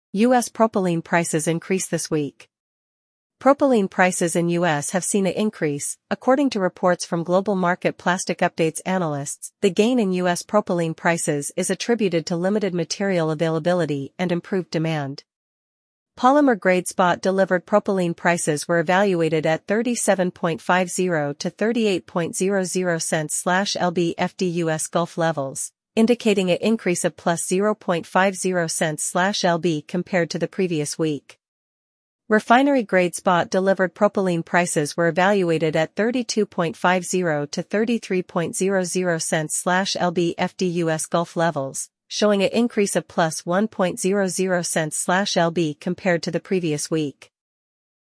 U.S. propylene prices increase this week. Propylene prices in U.S. have seen an increase, according to reports from Global Market Plastic Updates analysts. The gain in U.S. propylene prices is attributed to limited material availability and improved demand. Polymer-grade spot-delivered propylene prices were evaluated at 37.50 to 38.00 cents/lb/FD U.S. Gulf levels, indicating an increase of plus 0.50 cents/lb compared to the previous week. Refinery-grade spot-delivered propylene prices were evaluated at 32.50 to 33.00 cents/lb/FD U.S. Gulf levels, showing an increase of plus 1.00 cents/lb compared to the previous week.